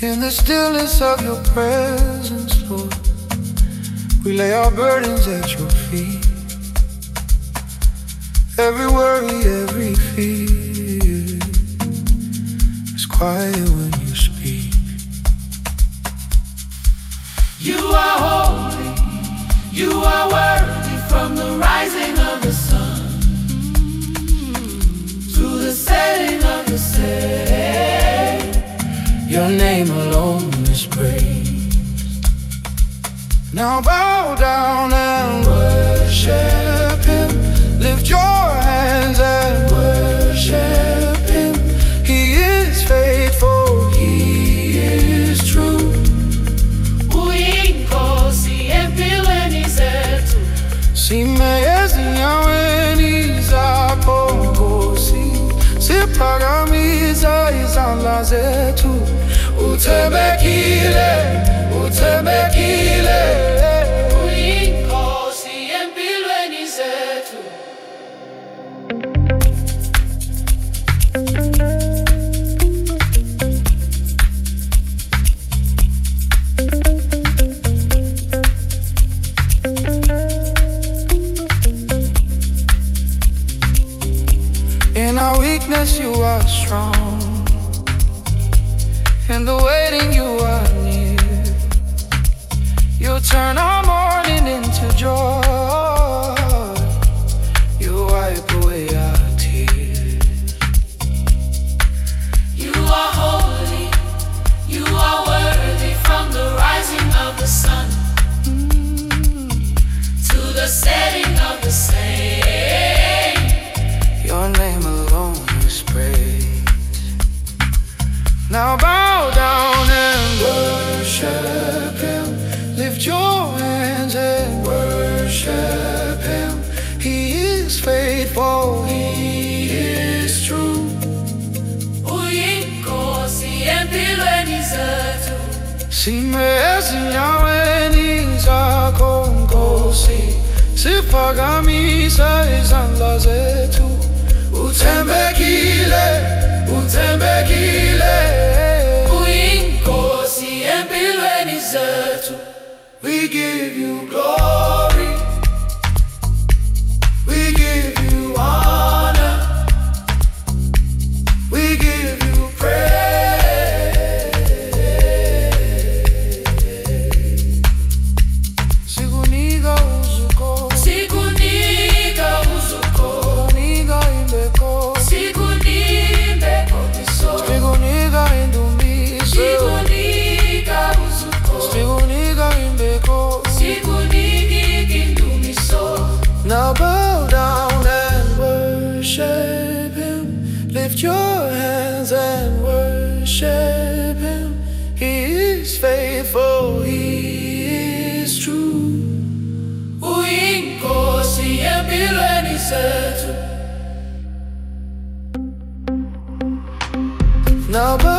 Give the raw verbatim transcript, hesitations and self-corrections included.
In the stillness of your presence, Lord, we lay our burdens at your feet. Every worry, every fear is quiet when you speak. You are holy, you are worthy, from the rising of the sun to the setting of the same. Your name alone is praised. Now bow down and worship Him. Lift your hands and worship Him. He is faithful, He is true. Uinkosi empilweni zethu, Simeyazinyaweni zakho Nkosi, siphakamiswa izandla zethu. Uthembekile, uthembekile, Uinkosi empilweni zethu. In our weakness you are strong, in the waiting you are near. You turn our mourning into joy. You wipe away our tears. You are holy, you are worthy, from the rising of the sun to the setting of the same. Your name alone is praised. Now bow down and worship Him. Lift your hands and worship Him. He is faithful, He is true. Uinkosi empilweni zethu, Simeyazinyaweni zakho Nkosi, siphakamiswa izandla zethu. Uthembekile, uthembekile, Uinkosi empilweni zethu. we give you glory, we give you honor, we give you praise. Sikunika uzuko, Sikunika uzuko, sikunika imbeko, sikunika biso, sikunika indumiso, sikunika uzuko, sikunika imbeko. sikunika indumiso. Now bow down and worship Him. Lift your hands and worship Him. He is faithful, He is true. Uinkosi empilweni zethu. Now bow